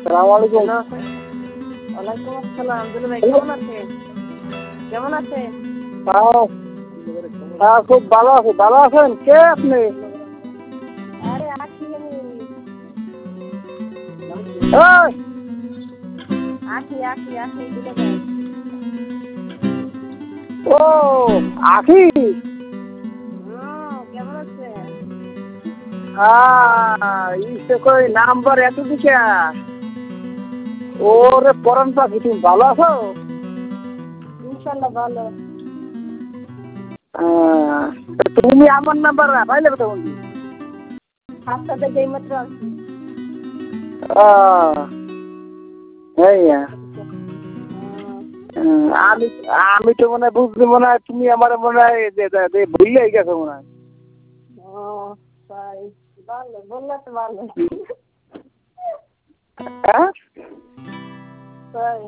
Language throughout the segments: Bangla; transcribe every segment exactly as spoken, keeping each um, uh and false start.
আসসালামু আলাইকুম। ওয়ালাইকুম আসসালাম। দুলু ভাই কেমন আছেন? কেমন আছেন? হ্যাঁ খুব ভালো আছি। ভালো আছেন? কে আপনি? আরে আখি আমি এই, আখি আখি আখি দুলু ভাই। ও আখি। হুম, কেমন আছেন? হ্যাঁ ইসে কই নাম্বার এত দিকে ওরে পরান পাখি, তুমি ভালো আছো? ইনশাল্লাহ ভালো। আহ, তুমি আমার নাম্বার পাইলে কোথা বন্ধু? সাতটা থেকে এই মাত্র আসছি। আমি আমি তো মনে হয় বুঝলি, মনে হয় তুমি আমার মনে হয় ভুললে গেছো মনে হয়। ও তাই ভালো বললে তো ভালো। হ্যাঁ তাই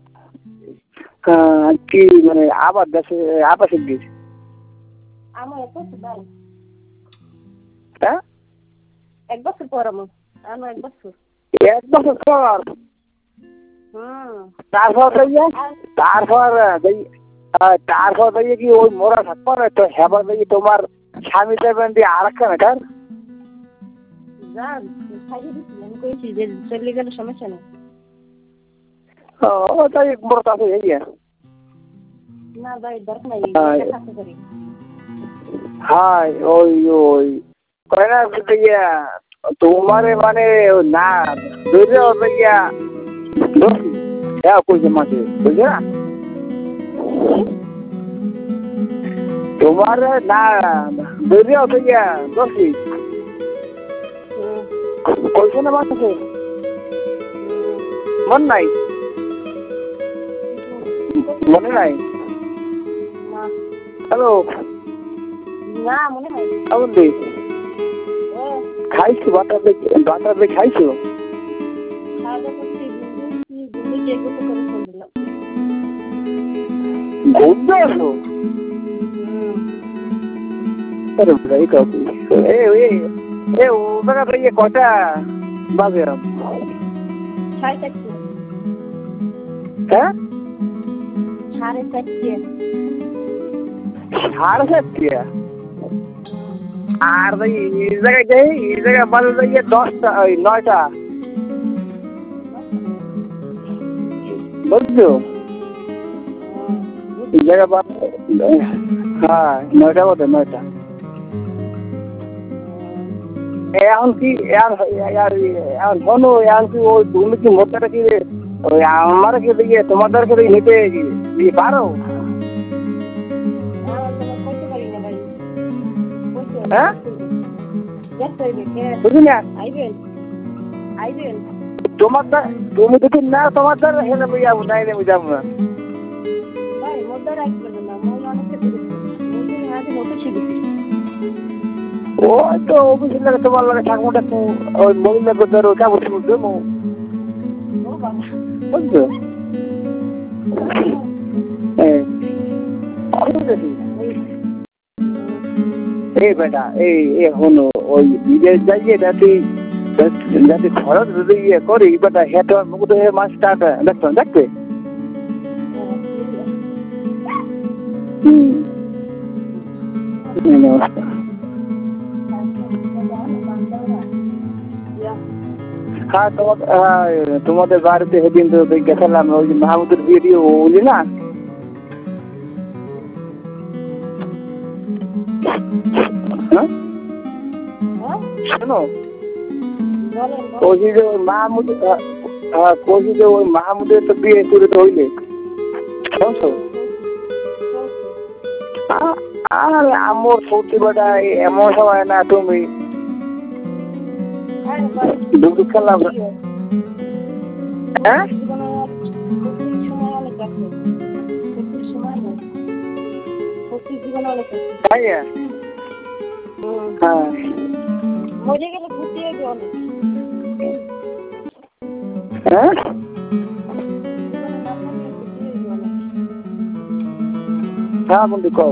কি মানে আবার দেশে আবার শিখবি? আমার এক বছর ভাই, হ্যাঁ এক বছর পর আমার আমার এক বছর। এক বছর পর? হুম, তারপর দেখি তারপর দেখি তারপর দেখি কি ওই মোরা থাকবো না তো, হেবার দেখি তোমার স্বামী দেবেন দিয়ে আর একটা মেটার। যান খাইয়ে দিচ্ছি, আমি কইছি যে চলে গেলে সমস্যা নেই। ও তাই মোরা তো আছে এই না ভাই দরকার নাই, হ্যাঁ। থাকতে পারি। হাই ওই ওই কয় না ইয়া তোমারে মানে না বুঝলে ইয়া দোষী হ্যাঁ কইছে মাঝে বুঝলে না তোমার না বুঝলে তো ইয়া দোষী হুম, কইছে না মাঝে হুম, মন নাই মনে নাই? না হ্যালো না মনে হয় বন্ধু ও খাইছো বাটার বাটার দিয়ে খাইছো? খাওয়া দাওয়া করছি, বুঝছি বুঝলি যে গোসল করে ফোন দিলাম। ঘুরতে আসো? হুম, আরে ভাই কাকু এ এ এ ওটা ভাই কয়টা বাজে? সাড়ে চারটে হ্যাঁ সাড়ে চারটে সাড়ে চারটে আর ভাই এই জায়গায় যাই এই জায়গায় বাজে যাইয়ে দশটা ওই নয়টা বুঝছো? এই জায়গায় বাজে হ্যাঁ নয়টা বাজে নয়টা। এখন কি এখন শোনো, এখন কি ওই তুমি কি মোটরটা কি ওই আমার কে দিয়ে তোমাদেরকে দিয়ে নিতে দিয়ে পারো? করতে পারি না ভাই। হ্যাঁ ব্যস্ত হইবে কে বুঝি না আইবেন আইবেন তোমার দ্বারা তুমি যদি না তোমার দ্বারা হেলে আমি যাবো না আমি যাবো না ভাই মোর দ্বারা আইতে পারবেন না, মই অনেক ক্ষেত্রে গেছি মোদের হাতে মোটর শিখেছি। ওই তো অফিসের লাগে তোমার লাগে ঠাকুরটা ওই মহিলাকে ধরো কাপড় চুপড় দেবো ও বাবা বুঝছো? হ্যাঁ দেখি এই বেটা এই এখনো ওই বিদেশ যাইয়ে যাতে যাতে খরচ যদি ইয়ে করি বেটা হেঁটে মুখ হয়ে মাছটা দেখতো দেখবে হুম নমস্কার। হ্যাঁ তোমার হ্যাঁ তোমাদের বাড়িতে সেদিন তো গেছিলাম ওই যে মাহমুদের বিয়ে দিয়ে বলি না হ্যাঁ শোনো কৌশি যে ওই মাহমুদ হ্যাঁ কৌশি যে ওই মাহমুদের তো বিয়ে করে তো হইলে বুঝছো? আরে আমার সত্যি বেটা এমন সময় না তুমি দুধ খেলাম হ্যাঁ তাই হ্যাঁ মরে গেলে ঘুরতে যাবে অনেক। হ্যাঁ হ্যাঁ বন্ধু কও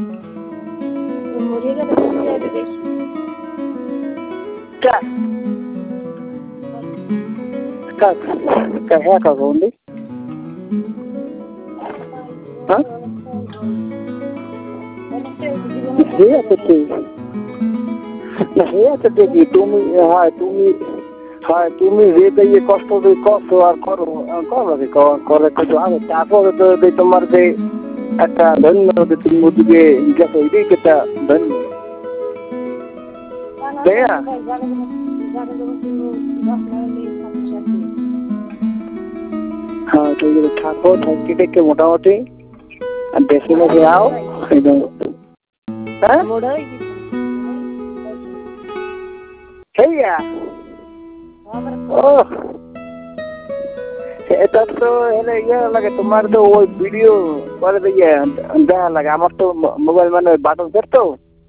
মরে গেলে ঘুরতে যাবে বেশি। Как? Какая как он? А? হেয়াতে হেয়াতে দেখি তুমি হ্যাঁ তুমি হ্যাঁ তুমি রেটে ইয়ে কষ্ট দিয়ে কষ্ট আর করো করো করে কিছু আগে তারপরে তো তোমার যে একটা ধন্য তুমি ওদিকে গেছো ওইটাই একটা ধন্য দেয়া হ্যাঁ তো থাকো থাকি থেকে মোটামুটি বেশি বেশি আও একদম হ্যাঁ হেয়া ও এটা তো এলে ইয়ে লাগে তোমার তো ওই ভিডিও করে দিয়ে দেখা লাগে আমার তো মোবাইল মানে বাটন সেট তো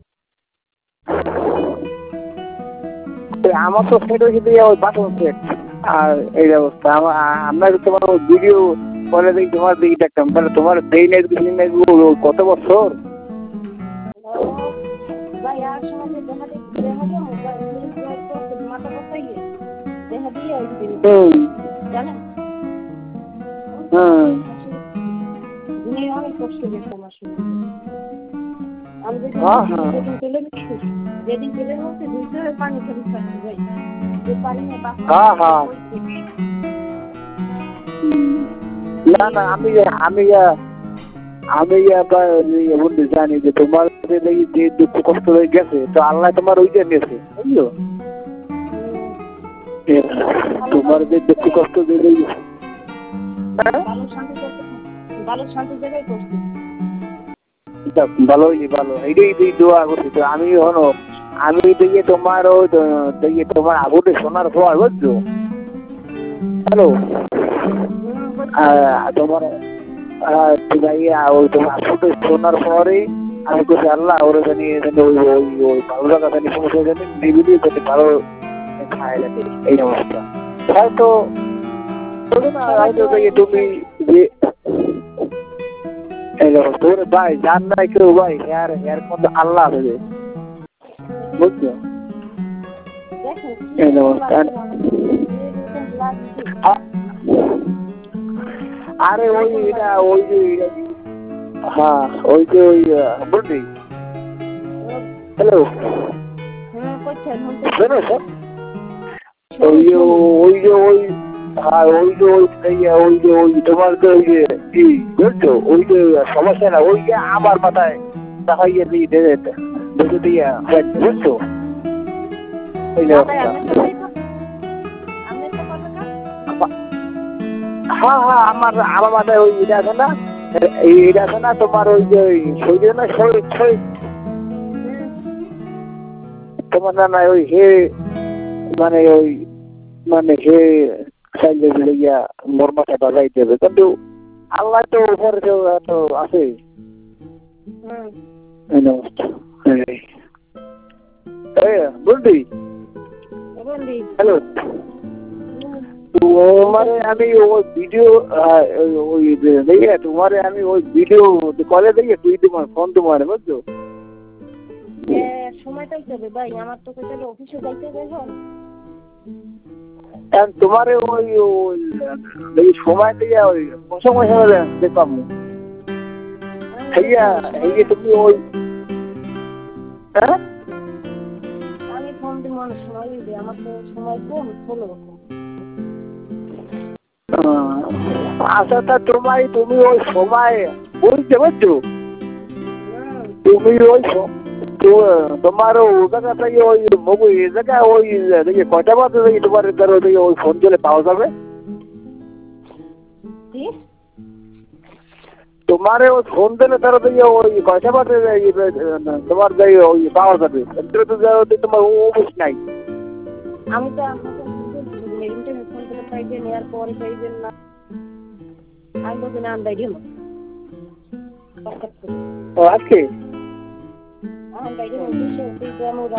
আমার তো সেট হয়েছে দিয়ে ওই বাটন সেট আর এই অবস্থা আমার আমরা তোমার ওই ভিডিও করে দিই তোমার দিকে দেখতাম তাহলে তোমার দেই নাই কত বছর জানেন অনেক কষ্ট দেখতাম আসলে আমি যেদিন চলে যেদিন চলে গেছে দুইটা পানি খালি থাকতে যাই যে পানি না না আমি আমি আমি বলতে জানি যে তোমার যে দুঃখ কষ্ট হয়ে গেছে তো আল্লাহ তোমার ওইটা নিয়েছে বুঝলো তোমার যে দুঃখ কষ্ট দিয়ে ভালোই ভালো এইটাই দোয়া করছি তো আমি হনো আমি দেখে তোমার ওই দেখে তোমার আগুনে শোনার পর বুঝছো হ্যালো তোমার ওই তোমার আগুনে শোনার পরে আমি বলছি আল্লাহ ওরা জানি ওই ওই ওই ভালো লাগা জানি সমস্যা জানি নিবিলি জানি ভালো খায় লাগে এই অবস্থা হয়তো হয়তো দেখে তুমি যে তোর ভাই জান নাই কেউ ভাই হেয়ার হেয়ার মধ্যে আল্লাহ আছে বুঝছো আরে ওই এটা ওই যে হ্যাঁ ওই যে ওই বুঝলি হ্যালো শোনো স্যার ওই যে ওই যে ওই আর ওই যে ওই ওই যে ওই তোমার যে ওই যে কি বুঝছো ওই যে সমস্যা না ওই যে আমার মাথায় দেখাইয়ে দিই দেখে দিয়ে বুঝছো ওই হ্যাঁ হ্যাঁ আমার আমার মাথায় ওই এটা আছে না এটা আছে না তোমার ওই যে ওই শরীর না শরীর শরীর তোমার না না ওই হে মানে ওই মানে হে চাইলে ইয়া মোর মাথা বাজাই দেবে কিন্তু আল্লাহ তো উপরে তো আছে বুঝলি হ্যালো তোমারে আমি ওই ভিডিও ওই দেখে তোমারে আমি ওই ভিডিও কলে দেখে তুই তোমার ফোন তোমার বুঝছো সময়টাই যাবে ভাই আমার তো কোথাও অফিসে যাইতে হবে তোমার ওই ওই সময় দিয়ে ওই সময় হলে দেখলাম ভাইয়া এই যে তুমি ওই হ্যাঁ আমি ফোন দিব অনেক সময় দিই আমার তো সময় কম চলো আচ্ছা তা তোমার তুমি ওই সময় বুঝতে পারছো তুমি ওই তোমার ওই জায়গাটা ওই মগু এই জায়গা ওই দেখি কয়টা বাজে দেখি তোমার ধরো দেখি ওই ফোন দিলে পাওয়া যাবে তোমার ওই ফোন দিলে ধরো দেখি ওই কয়টা বাজে তোমার যাই ওই পাওয়া যাবে তোমার অবশ্য নাই আমি তো ইন্টারনেট ফোন করে পাইবেন এর পরে পাইবেন না আমি তো না আন্দাই দিলাম ও আজকে আন্দাই দিলাম